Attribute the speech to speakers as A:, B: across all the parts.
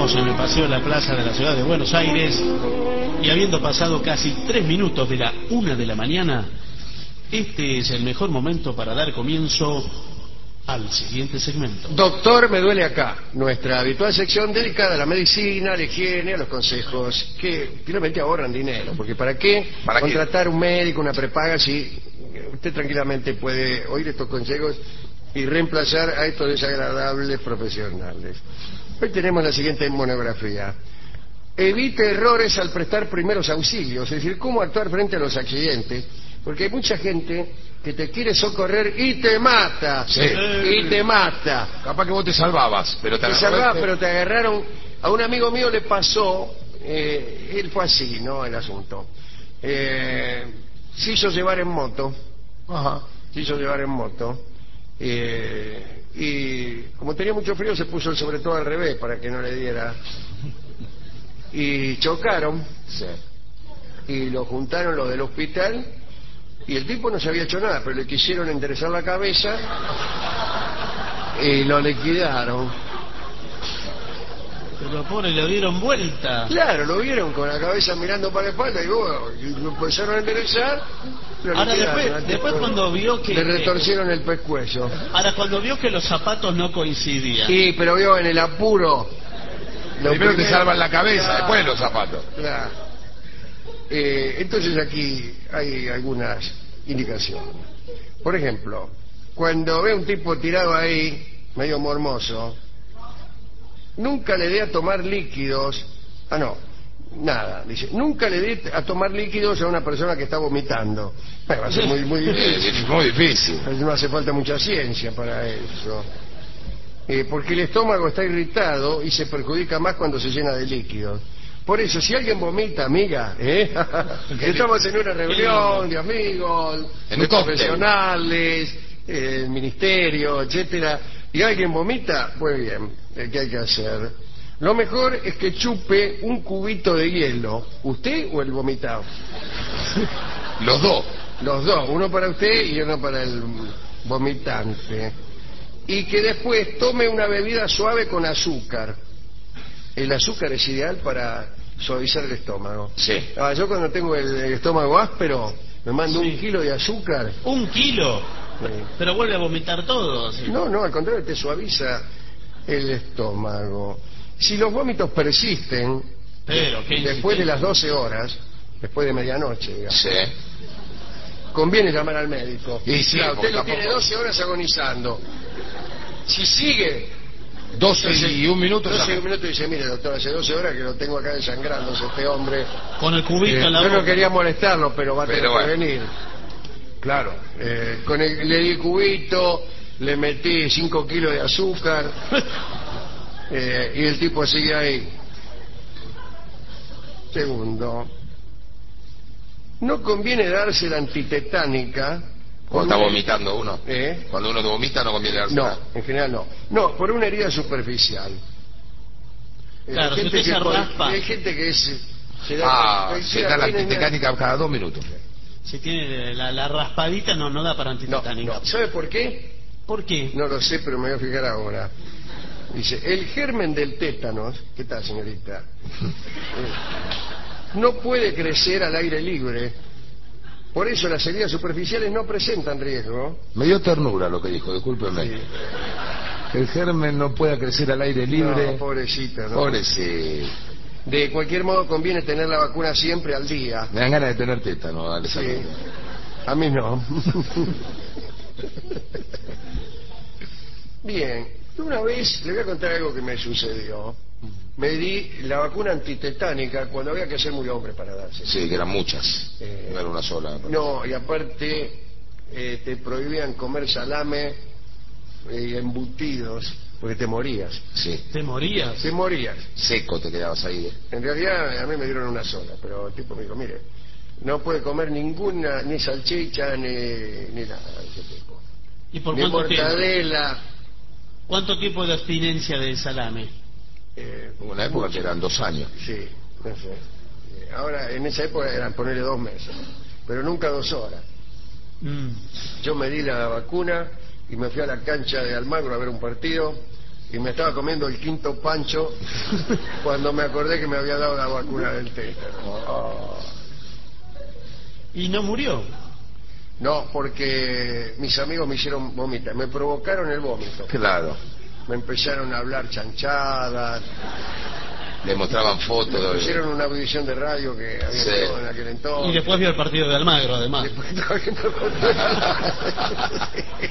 A: Estamos en el paseo de la plaza de la ciudad de Buenos Aires y habiendo pasado casi 3 minutos de la 1 de la mañana, este es el mejor momento para dar comienzo al siguiente segmento.
B: Doctor, me duele acá. Nuestra habitual sección dedicada a la medicina, a la higiene, a los consejos que finalmente ahorran dinero. Porque ¿para qué contratar un médico, una prepaga, si usted tranquilamente puede oír estos consejos y reemplazar a estos desagradables profesionales? Hoy tenemos la siguiente monografía. Evite errores al prestar primeros auxilios, es decir, cómo actuar frente a los accidentes, porque hay mucha gente que te quiere socorrer y te mata.
C: Sí.
B: Y te mata.
C: Capaz que vos te salvabas, pero
B: Te salvabas, pero te agarraron. A un amigo mío le pasó, él fue así, ¿no? El asunto. Se hizo llevar en moto.
C: Ajá.
B: Se hizo llevar en moto. Y como tenía mucho frío, se puso el sobre todo al revés para que no le diera. Y chocaron.
C: Sí.
B: Y lo juntaron los del hospital. Y el tipo no se había hecho nada, pero le quisieron enderezar la cabeza y lo liquidaron.
A: Pero pobre, le dieron vuelta.
B: Claro, lo vieron con la cabeza mirando para la espalda y lo empezaron a enderezar.
A: Ahora después cuando vio que...
B: Le retorcieron el pescuezo.
A: Ahora cuando vio que los zapatos no coincidían.
B: Sí, pero vio en el apuro.
C: Primero te salvan la cabeza, después los zapatos.
B: Claro. Entonces aquí hay algunas indicaciones. Por ejemplo, cuando ve un tipo tirado ahí, medio mormoso, nunca le dé a tomar líquidos. Nada. Dice, nunca le dé a tomar líquidos a una persona que está vomitando. Va a ser muy difícil.
C: Muy difícil.
B: No hace falta mucha ciencia para eso. Porque el estómago está irritado y se perjudica más cuando se llena de líquidos. Por eso, si alguien vomita, amiga, estamos en una reunión de amigos, de profesionales, el ministerio, etcétera, y alguien vomita, pues bien, ¿qué hay que hacer? Lo mejor es que chupe un cubito de hielo, ¿usted o el vomitado?
C: Los dos.
B: Los dos, uno para usted y uno para el vomitante. Y que después tome una bebida suave con azúcar. El azúcar es ideal para suavizar el estómago.
C: Sí.
B: Yo cuando tengo el estómago áspero, me mando 1 kilo de azúcar.
A: ¿1 kilo?
B: Sí.
A: Pero vuelve a vomitar todo. ¿Sí?
B: No, al contrario, te suaviza el estómago. Si los vómitos persisten, después de las 12 horas, después de medianoche, digamos,
C: sí,
B: conviene llamar al médico.
C: Y sí,
B: claro, usted lo tiene 12 horas agonizando. Si sigue
C: 12 y 1 minuto.
B: 12 y 1 minuto y dice, mire doctor, hace 12 horas que lo tengo acá desangrándose este hombre.
A: Con el cubito en la boca.
B: Yo no quería molestarlo, pero va a tener que venir.
C: Claro.
B: Le di cubito, le metí 5 kilos de azúcar y el tipo sigue ahí. Segundo, no conviene darse la antitetánica.
C: Cuando está vomitando uno.
B: Cuando
C: uno vomita no conviene darse.
B: No, en general no. No, por una herida superficial.
A: Claro, si usted se raspa.
B: Hay gente que
C: se da la antitetánica cada 2 minutos.
A: Si tiene la raspadita, no da para antitetánica.
B: No. ¿Sabe por qué?
A: ¿Por qué?
B: No lo sé, pero me voy a fijar ahora. Dice, el germen del tétanos, ¿qué tal, señorita? No puede crecer al aire libre. Por eso las heridas superficiales no presentan riesgo.
C: Me dio ternura lo que dijo, discúlpeme. Sí. El germen no puede crecer al aire libre.
B: No, pobrecita, ¿no?
C: Pobrecita.
B: De cualquier modo conviene tener la vacuna siempre al día.
C: Me dan ganas de tener tétano, dale.
B: Sí. A mí no. Bien, una vez le voy a contar algo que me sucedió. Me di la vacuna antitetánica cuando había que ser muy hombre para darse.
C: Sí, que eran muchas, no era una sola.
B: No, y aparte te prohibían comer salame y embutidos, porque te morías.
C: Sí.
A: ¿Te morías?
B: Te morías.
C: Seco te quedabas ahí.
B: En realidad a mí me dieron una sola, pero el tipo me dijo, mire, no puede comer ninguna, ni salchicha, ni nada de ese tipo.
A: ¿Y por
B: ni
A: cuánto
B: mortadela.
A: tiempo? ¿Cuánto tiempo de abstinencia de salame?
C: Hubo una época que eran 2 años.
B: Sí, no sé. Ahora, en esa época eran ponerle 2 meses, pero nunca 2 horas. Yo me di la vacuna y me fui a la cancha de Almagro a ver un partido y me estaba comiendo el quinto pancho cuando me acordé que me había dado la vacuna del tétano. Oh.
A: ¿Y no murió?
B: No, porque mis amigos me hicieron vomitar, me provocaron el vómito.
C: Claro.
B: Me empezaron a hablar chanchadas.
C: Le mostraban fotos.
B: Me pusieron una audición de radio que había
C: Sí.
B: en aquel entonces.
A: Y después vio el partido de Almagro, además.
B: Después estaba viendo el partido de Almagro.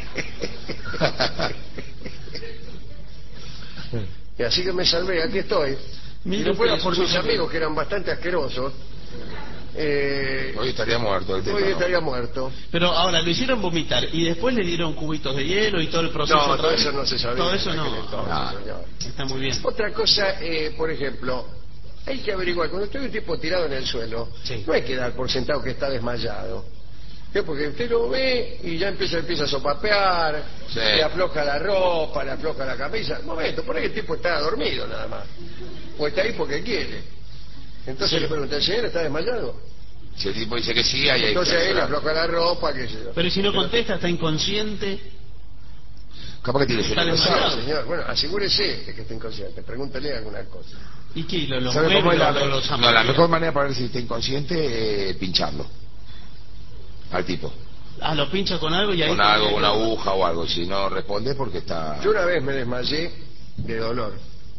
B: Y así que me salvé, aquí estoy.
A: Mire
B: Y no fuera
A: usted,
B: por
A: eso
B: mis
A: no
B: amigos que eran bastante asquerosos,
C: Hoy estaría muerto el
B: hoy
C: tétano.
B: estaría muerto.
A: Pero ahora lo hicieron vomitar y después le dieron cubitos de hielo y todo el proceso.
B: No,
A: otra
B: todo
A: vez.
B: eso no se sabía.
A: Todo eso
B: en aquel
A: no.
B: entonces,
C: Ah.
B: señor.
A: Está muy bien.
B: Otra cosa, por ejemplo, hay que averiguar, cuando estoy un tipo tirado en el suelo,
A: Sí.
B: no hay que dar por sentado que está desmayado. ¿Qué? Porque usted lo ve y ya empieza a sopapear,
C: Sí.
B: le afloja la ropa, le afloja la camisa. Un momento, por ahí el tipo está dormido nada más. O está ahí porque quiere. Entonces
A: Sí.
B: le pregunta, ¿el señor está desmayado?
C: Si el tipo dice que sí, ahí hay
B: Entonces
C: que
B: ahí le
C: aclarar.
B: afloja la ropa, qué sé yo.
A: Pero ¿y si no contesta, está inconsciente?
C: Capaz que tiene
A: Está
C: sueño
A: desmayado.
C: pesado.
B: Señor, bueno, asegúrese de que esté inconsciente. Pregúntele alguna cosa.
A: ¿Y qué? ¿Lo
C: ¿Sabe
A: mueve
C: cómo es
A: o
C: la,
A: lo
C: no, la
A: zampea?
C: mejor manera para ver si está inconsciente es pincharlo al tipo?
A: Ah, lo pincha con algo y ahí...
C: Con algo, una aguja o algo. Si no responde porque está...
B: Yo una vez me desmayé de dolor.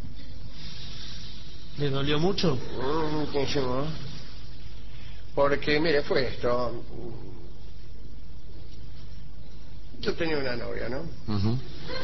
A: ¿Le dolió mucho?
B: ¿Qué hicimos? Porque, mire, fue esto. Yo tenía una novia, ¿no?
C: Ujú.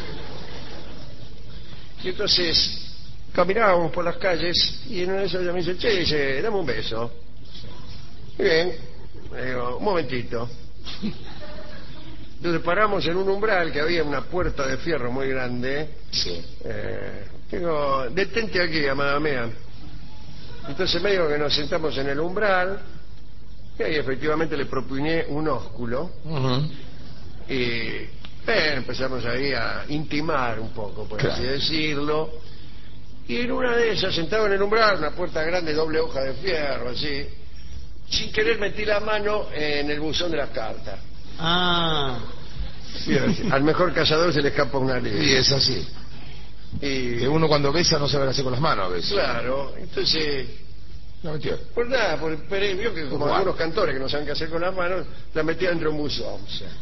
B: Y entonces caminábamos por las calles y en una de esas ella me dice, che, dice, dame un beso. Y bien, le digo, un momentito. Entonces paramos en un umbral que había una puerta de fierro muy grande.
C: Sí.
B: Digo, detente aquí, amada mía. Entonces medio que nos sentamos en el umbral y ahí efectivamente le propiné un ósculo
C: Ujú.
B: y empezamos ahí a intimar un poco, por
C: Claro.
B: así decirlo. Y en una de esas, sentado en el umbral, una puerta grande, doble hoja de fierro, así, sin querer metí la mano en el buzón de las cartas.
A: Ah,
B: Al mejor cazador se le escapa una
C: Y
B: ley.
C: es así.
B: Y
C: Que uno cuando besa no sabe hacer con las manos a veces.
B: claro, entonces,
C: No metió.
B: por nada, pero vio que como
C: Igual.
B: algunos cantores que no saben qué hacer con las manos, la metía dentro de un buzón.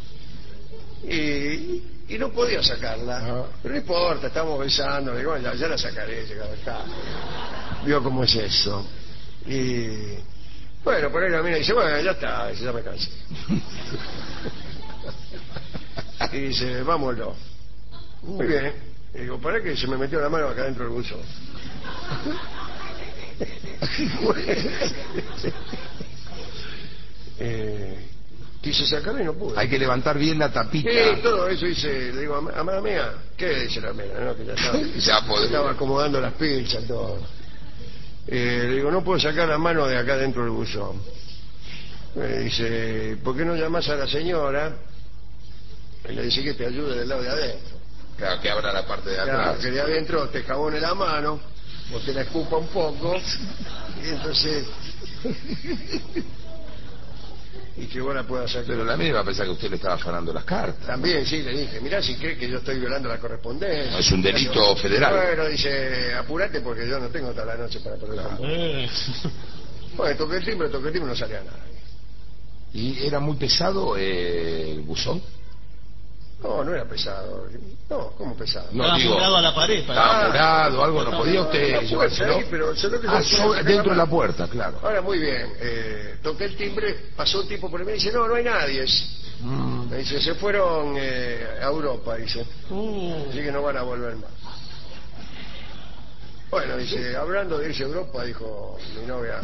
B: Y no podía sacarla.
C: Ah.
B: Pero no importa, estamos besando, digo, ya la sacaré, llegado acá. Vio cómo es eso. Y bueno, por ahí la mina dice, bueno, ya está, dice, ya me cansé. Y dice, vámonos. Muy bien. Y digo, ¿para qué se me metió la mano acá dentro del buzón? Quise sacarla y no pude.
C: Hay que levantar bien la tapita.
B: Todo eso hice, le digo, amada mía, ¿qué dice la mía? ¿No? Que ya estaba,
C: Ya podría.
B: estaba acomodando las pinzas, todo. Le digo, no puedo sacar la mano de acá dentro del buzón. Me dice, ¿por qué no llamas a la señora? Y le dice que te ayude del lado de adentro.
C: Claro, que abra la parte de
B: Claro,
C: atrás.
B: que de adentro te jabone la mano, o te la escupa un poco, y entonces... y que vos la puedas sacar.
C: Pero la mía iba a pensar que usted le estaba afanando las cartas.
B: También, sí, le dije, mirá si cree que yo estoy violando la correspondencia.
C: No, es un delito federal.
B: Bueno, dice, apurate porque yo no tengo toda la noche para perder tiempo. Bueno, toqué el timbre, no salía nadie.
C: ¿Y era muy pesado el buzón?
B: No, no era pesado. No, ¿cómo pesado?
C: No,
A: estaba
C: digo,
A: murado a la pared.
C: Estaba murado, algo, no
A: Estaba
C: podía
A: murado.
C: usted
B: La puerta
C: llevárselo.
B: ahí, pero yo lo que
C: Ah,
B: yo quería
C: dentro de la
B: sacar
C: puerta, claro.
B: Ahora, muy bien. Toqué el timbre, pasó un tipo por ahí y me dice, no hay nadie. Me dice, se fueron a Europa, dice. Así que no van a volver más. Bueno, dice, hablando de irse a Europa, dijo mi novia.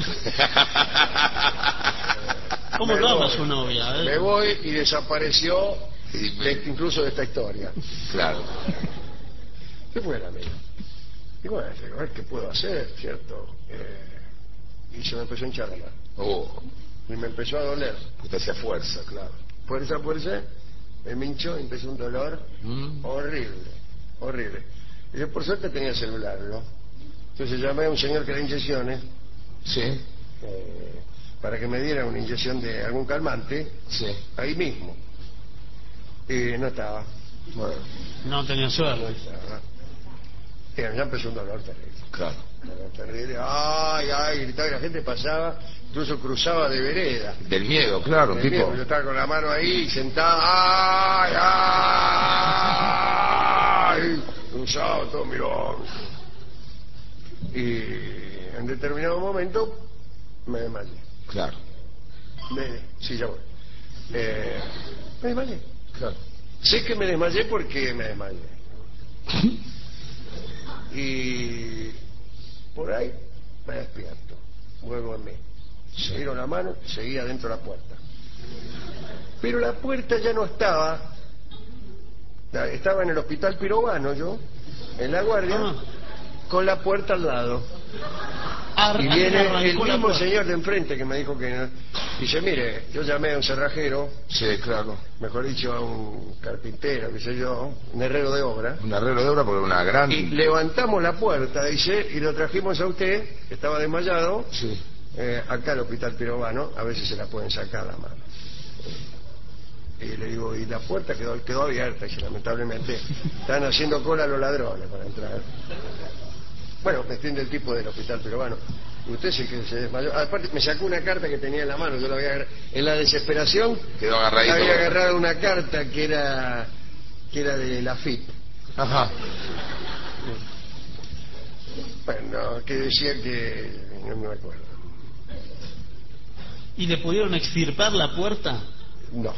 A: ¿Cómo
B: me
A: lo ama
B: voy.
A: su novia?
B: Me voy y desapareció
C: Y
B: incluso de esta historia.
C: claro.
B: ¿Qué fue la mía? Y bueno, digo, a ver qué puedo hacer, ¿cierto? Y se me empezó a hinchar la mano.
C: Oh,
B: Y me empezó a doler.
C: usted hacía fuerza, claro.
B: Fuerza, me hinchó y empezó un dolor horrible, horrible. Y yo por suerte tenía celular, ¿no? Entonces llamé a un señor que da inyecciones
C: Sí,
B: para que me diera una inyección de algún calmante
C: sí.
B: ahí mismo. Y no estaba.
C: Bueno.
A: No tenía
B: No
A: suerte.
B: estaba. Ya empezó un dolor terrible.
C: Claro.
B: Un dolor terrible. ¡Ay, ay! Gritaba y la gente pasaba, incluso cruzaba de vereda.
C: Del miedo, claro,
B: Del
C: tipo.
B: miedo, yo estaba con la mano ahí, sentado. ¡Ay, ay! Cruzaba todo mirón. Y en determinado momento me desmayé.
C: Claro.
B: Sí, ya voy. Me desmayé.
C: Claro.
B: Sé que me desmayé porque me desmayé. Y por ahí me despierto. Vuelvo a mí.
C: Sí.
B: Miro la mano, seguía dentro de la puerta. Pero la puerta ya no estaba. Estaba en el hospital Pirobano yo, en la guardia, con la puerta al lado. Y viene el mismo señor de enfrente que me dijo que no. Dice, mire, yo llamé a un cerrajero.
C: Sí, claro.
B: Mejor dicho, a un carpintero, qué sé yo, un herrero de obra.
C: Un arreglo de obra porque una gran...
B: Y levantamos la puerta, dice, y lo trajimos a usted, que estaba desmayado,
C: Sí.
B: acá al hospital Pirobano, a ver si se la pueden sacar la mano. Y le digo, y la puerta quedó abierta, y lamentablemente están haciendo cola los ladrones para entrar. Bueno, me entiende el tipo del hospital Pirobano. Y usted sí que se desmayó. Aparte, me sacó una carta que tenía en la mano. Yo la había en la desesperación.
C: Quedó agarradito.
B: Había agarrado una carta que era de la FIP.
C: Ajá.
B: Bueno, que decía que no me acuerdo.
A: ¿Y le pudieron extirpar la puerta?
B: No.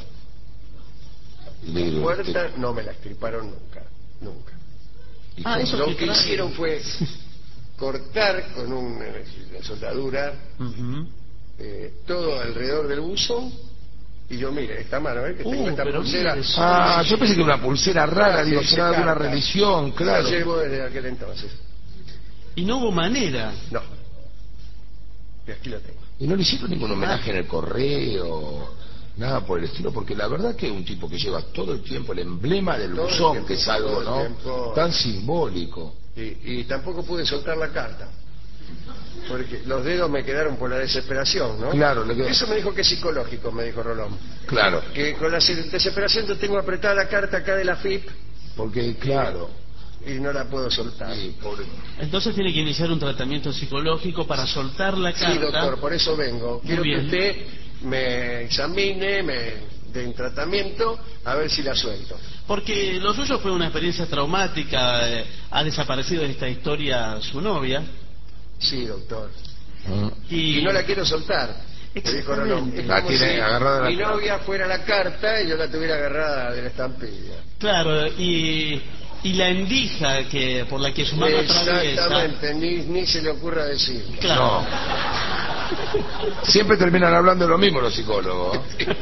B: La puerta no me la extirparon nunca.
A: Eso
B: Lo
A: que
B: que
A: trae.
B: hicieron fue cortar con una soldadura todo alrededor del buzón. Y yo, mire, esta mano, que tengo esta
A: pero
B: pulsera.
A: mire,
C: Ah, yo pensé que era una pulsera rara, digo,
B: dice
C: será de una
B: carta.
C: religión, claro.
B: La llevo desde aquel entonces.
A: Y no hubo manera.
B: No. Y aquí la tengo.
C: ¿Y no le hicieron ningún homenaje en el correo? Nada por el estilo, porque la verdad que es un tipo que lleva todo el tiempo el emblema del
B: Todo el
C: buzón,
B: tiempo,
C: que es algo,
B: todo el
C: ¿no?
B: tiempo.
C: Tan simbólico.
B: Y tampoco pude soltar la carta. Porque los dedos me quedaron por la desesperación, ¿no?
C: Claro, le quedó.
B: Eso me dijo que es psicológico, me dijo Rolón.
C: Claro.
B: Que con la desesperación yo tengo apretada la carta acá de la FIP.
C: Porque, claro.
B: Y no la puedo soltar.
C: Sí, pobre.
A: Entonces tiene que iniciar un tratamiento psicológico para soltar la carta.
B: Sí, doctor, por eso vengo. Quiero que
A: bien.
B: usted me examine, me dé un tratamiento, a ver si la suelto.
A: Porque lo suyo fue una experiencia traumática. Ha desaparecido de esta historia su novia.
B: Sí, doctor.
A: Y
B: Y no la quiero soltar. Me dijo Rolón. Es
A: Exactamente.
C: La
B: como
C: tiene
B: si
C: agarrada
B: mi
C: la-
B: novia fuera la carta y yo la tuviera agarrada de la estampilla.
A: Claro, y la endija que por la que su mano atraviesa.
B: Exactamente, ni se le ocurra decir.
A: Claro.
C: No. Siempre terminan hablando de lo mismo los psicólogos.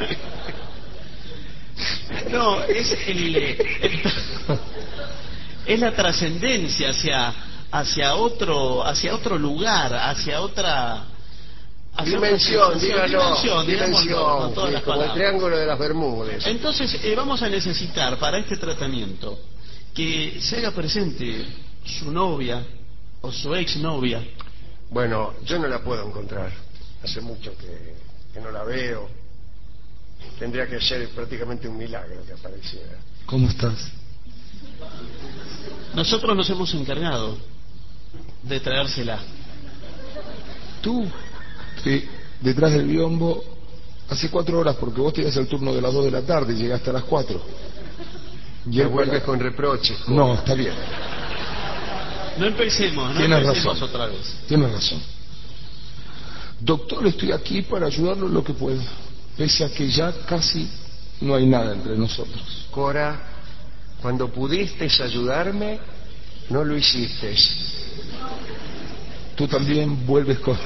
A: No, es es la trascendencia hacia otro lugar, hacia otra
B: Dimensión, dígalo.
A: digámoslo, con todas
B: Sí,
A: las
B: como el
A: palabras.
B: triángulo de las Bermudas.
A: Entonces vamos a necesitar para este tratamiento que se haga presente su novia o su exnovia.
B: Bueno, yo no la puedo encontrar. Hace mucho que no la veo. Tendría que ser prácticamente un milagro que apareciera.
C: ¿Cómo estás?
A: Nosotros nos hemos encargado de traérsela.
C: ¿Tú? Sí, detrás del biombo hace 4 horas, porque vos tenías el turno de las 2 de la tarde y llegaste a las 4.
B: Y vuelves con reproches.
C: No, está bien.
A: No empecemos
C: Tienes razón.
A: otra vez.
C: Tienes razón. Doctor, estoy aquí para ayudarlo en lo que pueda, pese a que ya casi no hay nada entre nosotros.
B: Cora, cuando pudiste ayudarme, no lo hiciste.
C: Tú también vuelves con...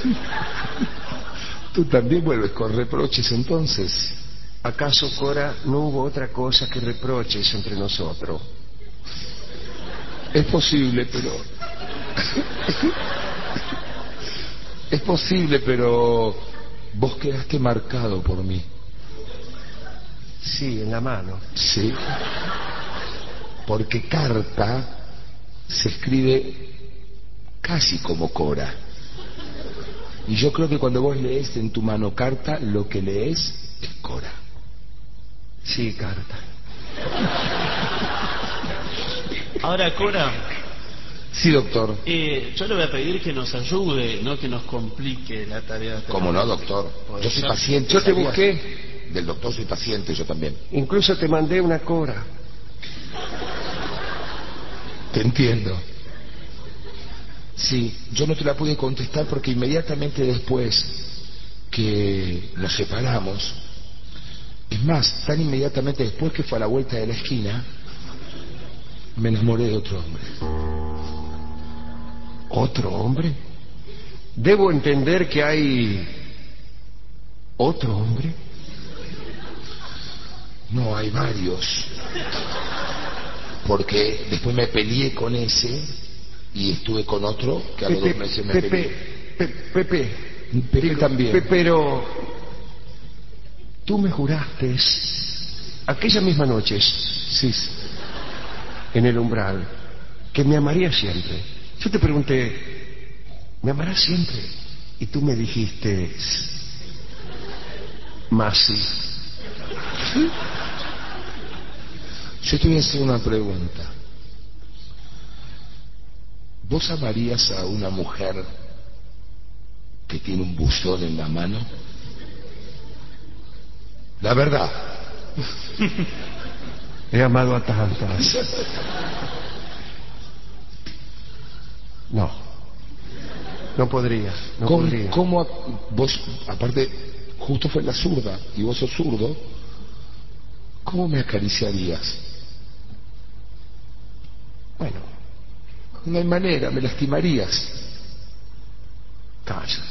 C: Tú también vuelves con reproches entonces.
B: ¿Acaso, Cora, no hubo otra cosa que reproches entre nosotros?
C: Es posible, pero... Es posible, pero... Vos quedaste marcado por mí.
B: Sí, en la mano.
C: Sí. Porque carta se escribe casi como Cora. Y yo creo que cuando vos lees en tu mano carta, lo que lees es Cora.
B: Sí, carta.
A: Ahora, Cora,
C: Sí, doctor.
A: Yo le voy a pedir que nos ayude, no que nos complique la tarea.
C: ¿Cómo no, doctor? Yo soy paciente.
B: Yo te busqué.
C: Del doctor soy paciente, yo también.
B: Incluso te mandé una cora.
C: Te entiendo. Sí, yo no te la pude contestar porque inmediatamente después que nos separamos, es más, tan inmediatamente después que fue a la vuelta de la esquina, me enamoré de otro hombre.
B: ¿Otro hombre? ¿Debo entender que hay otro hombre?
C: No, hay varios. Porque después me peleé con ese y estuve con otro que a los 2 meses me peleé.
B: Pepe
C: también.
B: Pero tú me juraste aquella misma noche,
C: Sí.
B: en el umbral, que me amarías siempre. Yo te pregunté, ¿me amarás siempre? Y tú me dijiste, más sí.
C: Yo te voy a hacer una pregunta. ¿Vos amarías a una mujer que tiene un buzón en la mano? La verdad.
B: He amado a tantas. No podría.
C: ¿Cómo vos, aparte, justo fue la zurda y vos sos zurdo, cómo me acariciarías?
B: Bueno,
C: No hay manera, me lastimarías.
B: calla.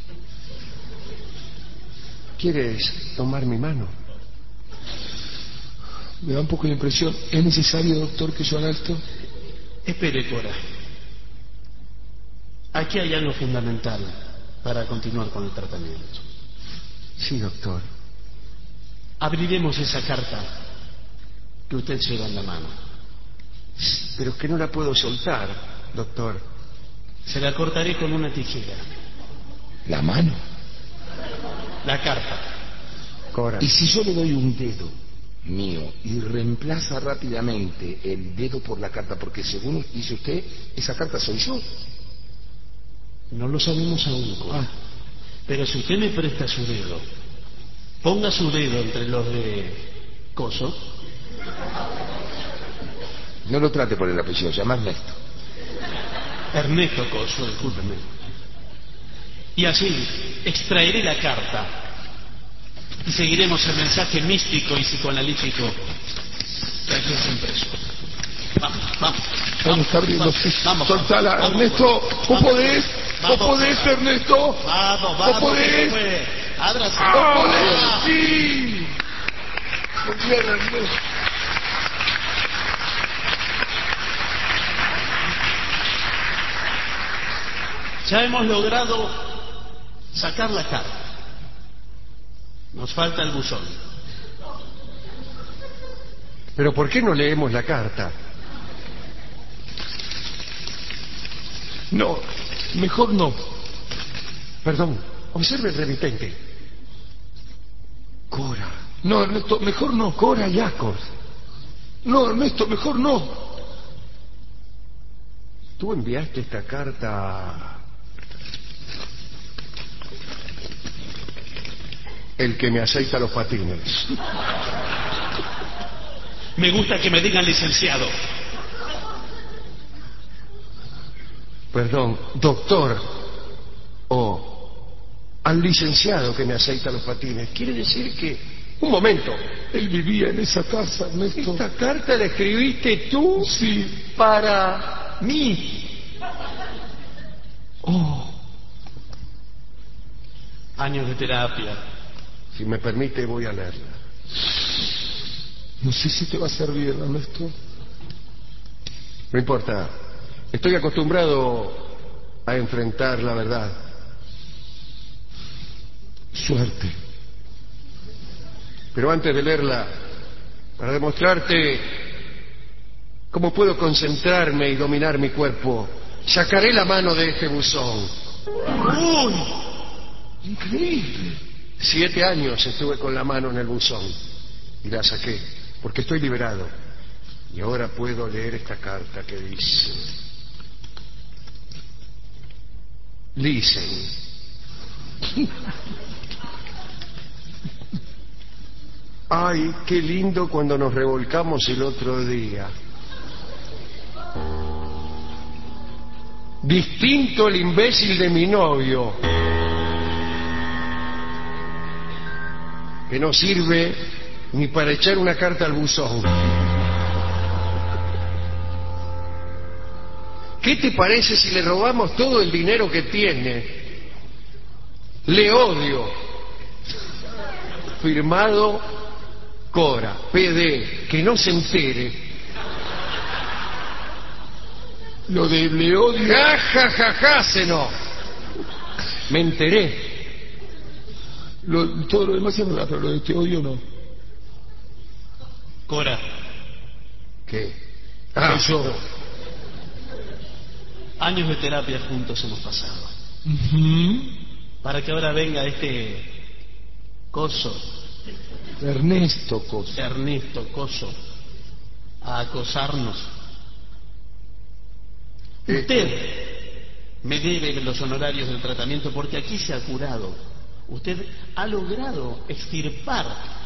B: ¿Quieres tomar mi mano?
C: Me da un poco de impresión. ¿Es necesario, doctor, que yo haga esto?
A: Espere, Cora. Aquí hay algo fundamental para continuar con el tratamiento.
B: Sí, doctor.
A: Abriremos esa carta que usted lleva en la mano.
B: Pero es que no la puedo soltar, doctor.
A: Se la cortaré con una tijera.
C: ¿La mano?
A: La carta.
B: Cora.
C: ¿Y si yo le doy un dedo mío y reemplaza rápidamente el dedo por la carta? Porque según dice usted, esa carta soy yo.
A: No lo sabemos aún, Cora. Pero si usted me presta su dedo, ponga su dedo entre los de Coso.
C: No lo trate por el apellido, llama Ernesto.
A: Ernesto Coso, discúlpeme. Y así extraeré la carta y seguiremos el mensaje místico y psicoanalítico que aquí está impreso. Vamos.
C: Está abriendo.
A: Vamos.
C: Soltala,
A: Vamos,
C: Ernesto. ¿Vos podés?
A: Vamos.
C: ¿Vos podés, Ernesto?
A: Vamos.
C: ¿Vos podés?
A: Ábrase.
C: ¡Vos podés! ¡Sí! Muy bien, Ernesto.
A: Ya hemos logrado sacar la carta. Nos falta el buzón.
B: ¿Pero por qué no leemos la carta?
C: No, mejor no.
B: Perdón, observe el remitente. Cora.
C: No, Ernesto, mejor no.
B: Cora Yacos.
C: No, Ernesto, mejor no.
B: Tú enviaste esta carta... El que me aceita los patines.
A: Me gusta que me digan licenciado.
B: Perdón, doctor. O al licenciado que me aceita los patines. Quiere decir que... Un momento.
C: Él vivía en esa casa, Ernesto.
B: ¿Esta carta la escribiste tú?
C: Sí.
B: Para mí.
C: Oh.
A: Años de terapia.
B: Si me permite, voy a leerla.
C: No sé si te va a servir, Ernesto.
B: No importa. Estoy acostumbrado a enfrentar la verdad.
C: Suerte.
B: Pero antes de leerla, para demostrarte cómo puedo concentrarme y dominar mi cuerpo, sacaré la mano de este buzón.
C: ¡Uy! Increíble.
B: 7 años estuve con la mano en el buzón y la saqué, porque estoy liberado. Y ahora puedo leer esta carta que dice... Listen. Ay, qué lindo cuando nos revolcamos el otro día. Distinto el imbécil de mi novio, que no sirve ni para echar una carta al buzón. ¿Qué te parece si le robamos todo el dinero que tiene? Le odio. Firmado Cora, PD, que no se entere.
C: Lo de le odio.
B: Ja, ja, ja, ja, seno. Me enteré.
C: Todo lo demás es verdad, pero lo de te odio no.
A: Cora,
B: ¿Qué?
C: Yo.
A: años de terapia juntos hemos pasado. Para que ahora venga este coso,
C: Ernesto Cosa.
A: Ernesto Coso, a acosarnos. Usted me debe los honorarios del tratamiento porque aquí se ha curado. Usted ha logrado extirpar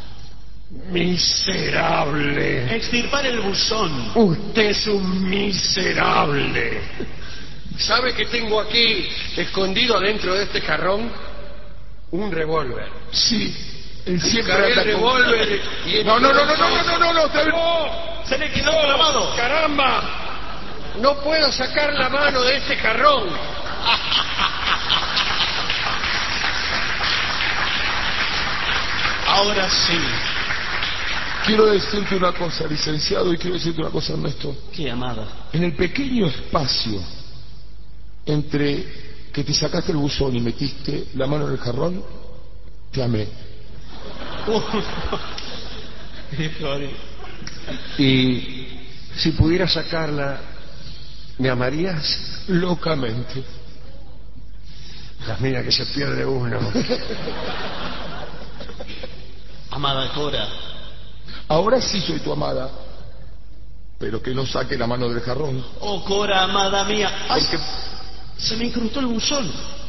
B: Miserable.
A: extirpar el buzón.
B: Usted es un miserable. ¿Sabe que tengo aquí, escondido adentro de este jarrón, un revólver?
C: Sí. Él siempre
B: Cargué el
C: anda con-
B: revólver y...
C: No, te...
A: Se le quedó clavado.
B: ¡Caramba! No puedo sacar la mano de este jarrón.
A: Ahora sí.
C: Quiero decirte una cosa, licenciado, y quiero decirte una cosa, Ernesto.
A: Qué amada.
C: En el pequeño espacio entre que te sacaste el buzón y metiste la mano en el jarrón, te amé.
A: Híjole.
B: Y si pudiera sacarla, ¿me amarías?
C: Locamente.
B: La mira que se pierde uno.
A: Amada Cora,
C: Ahora sí soy tu amada, pero que no saque la mano del jarrón.
A: oh Cora, amada mía. ¡Ay!
B: Porque...
A: Se me incrustó el buzón.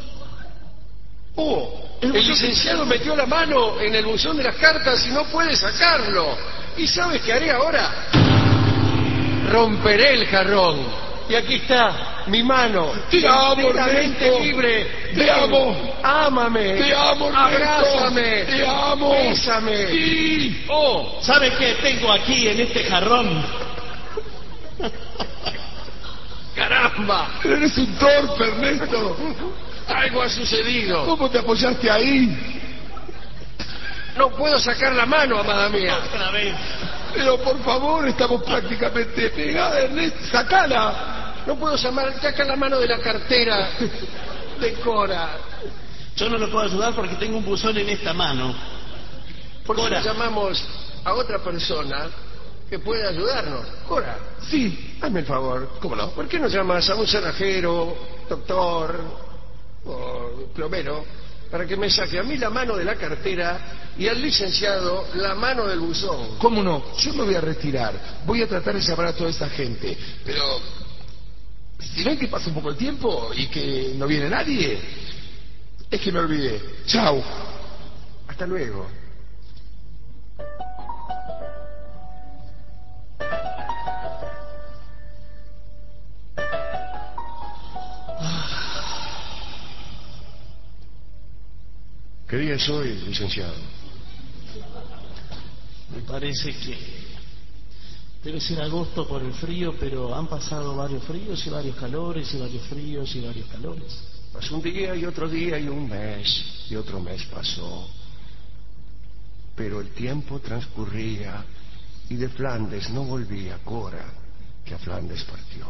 B: Oh, el licenciado metió la mano en el buzón de las cartas y no puede sacarlo. ¿Y sabes qué haré ahora? Romperé el jarrón. Y aquí está mi mano.
C: Te amo,
B: completamente
C: Ernesto.
B: libre.
C: Te
B: Ven,
C: amo.
B: Ámame.
C: Te amo, Ernesto.
B: Abrázame.
C: Te amo.
B: Bésame.
C: Sí.
B: Oh,
A: ¿Sabe qué tengo aquí en este jarrón?
B: caramba.
C: Eres un torpe, Ernesto.
B: Algo ha sucedido.
C: ¿Cómo te apoyaste ahí?
B: No puedo sacar la mano, amada mía.
A: Otra vez.
C: Pero por favor, estamos prácticamente pegadas, Ernesto. Sacala.
B: No puedo sacar la mano de la cartera de Cora.
A: Yo no lo puedo ayudar porque tengo un buzón en esta mano.
B: ¿Por qué
A: Cora.
B: no llamamos a otra persona que pueda ayudarnos? Cora,
C: Sí.
B: hazme el favor.
C: ¿Cómo no?
B: ¿Por qué no llamas a un cerrajero, doctor o plomero para que me saque a mí la mano de la cartera y al licenciado la mano del buzón?
C: ¿Cómo no? Yo me voy a retirar. Voy a tratar de llamar a toda esa gente. Pero si ven que pasa un poco el tiempo y que no viene nadie, es que me olvidé. Chao.
B: Hasta luego. ¿Qué día es hoy, licenciado?
A: Me parece que debe ser agosto por el frío, pero han pasado varios fríos y varios calores y varios fríos y varios calores.
B: Pasó un día y otro día y un mes y otro mes pasó. Pero el tiempo transcurría y de Flandes no volvía Cora, que a Flandes partió.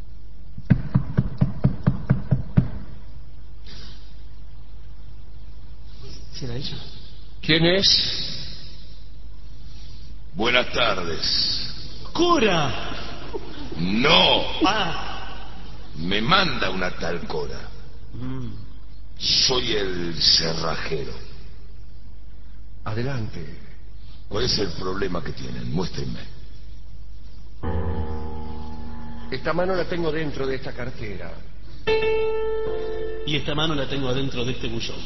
A: ¿Será ella?
B: ¿Quién es?
C: Buenas tardes.
A: ¡Cora!
C: No.
A: Ah.
C: Me manda una tal Cora. Soy el cerrajero.
B: Adelante.
C: ¿Cuál es el problema que tienen? Muéstrenme.
B: Esta mano la tengo dentro de esta cartera.
A: y esta mano la tengo adentro de este buzón.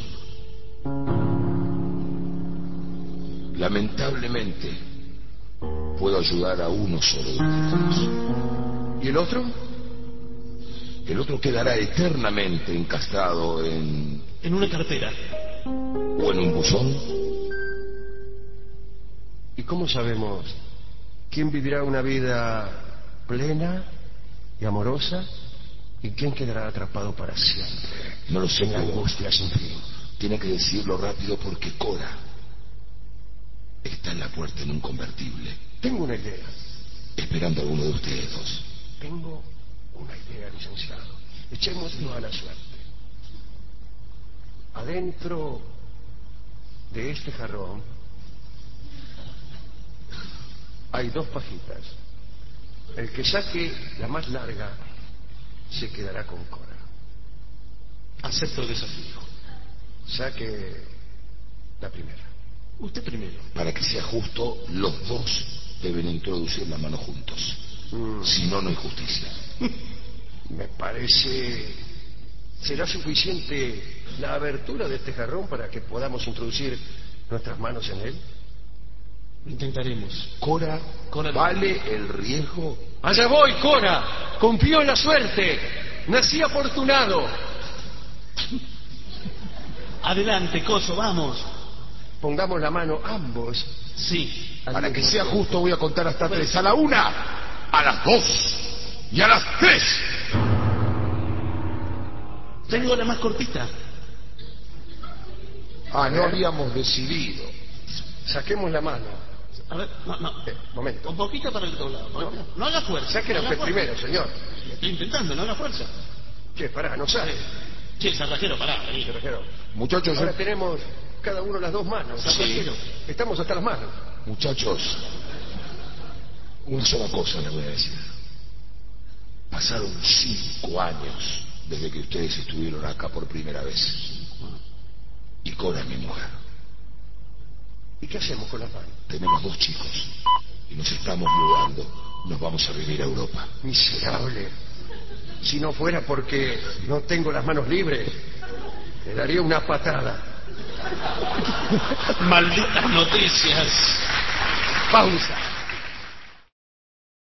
C: Lamentablemente, puedo ayudar a uno solo de ustedes.
B: ¿Y el otro?
C: El otro quedará eternamente encastrado en
A: una cartera.
C: o en un buzón.
B: ¿Y cómo sabemos quién vivirá una vida plena y amorosa y quién quedará atrapado para siempre?
C: No lo sé,
B: en la angustia sin fin.
C: Tiene que decirlo rápido porque Cora está en la puerta en un convertible.
B: Tengo una idea.
C: Esperando a uno de ustedes dos.
B: Tengo una idea, licenciado. Echémoslo a la suerte. Adentro de este jarrón hay 2 pajitas. El que saque la más larga se quedará con Cora.
A: Acepto el desafío.
B: Saque la primera.
A: Usted primero.
C: Para que sea justo, los dos deben introducir la mano juntos. Si no, no hay justicia.
B: Me parece... ¿Será suficiente la abertura de este jarrón para que podamos introducir nuestras manos en él?
A: Lo intentaremos.
C: Cora, ¿vale el riesgo?
B: ¡Allá voy, Cora! ¡Confío en la suerte! ¡Nací afortunado!
A: Adelante, Coso, vamos.
B: Pongamos la mano ambos.
A: Sí.
C: Para que sea justo, voy a contar hasta 3. A la 1, a las 2 y a las 3.
A: Tengo la más cortita.
C: No habíamos decidido.
B: Saquemos la mano.
A: A ver, no.
B: Momento.
A: Un poquito para el otro lado. No haga fuerza.
B: Sáquela usted primero, señor.
A: Estoy intentando, no haga fuerza.
B: Che, pará, no sale.
A: Che, cerrajero, pará. Vení.
B: Cerrajero.
C: Muchachos,
B: Ahora tenemos cada uno las 2 manos.
C: Sí.
B: Estamos hasta las manos.
C: Muchachos, una sola cosa les voy a decir. Pasaron 5 años desde que ustedes estuvieron acá por primera vez. Y Cora es mi mujer.
B: ¿Y qué hacemos con las manos?
C: Tenemos 2 chicos y nos estamos mudando. Nos vamos a vivir a Europa.
B: Miserable. Si no fuera porque no tengo las manos libres, le daría una patada.
A: Malditas noticias.
B: Pausa.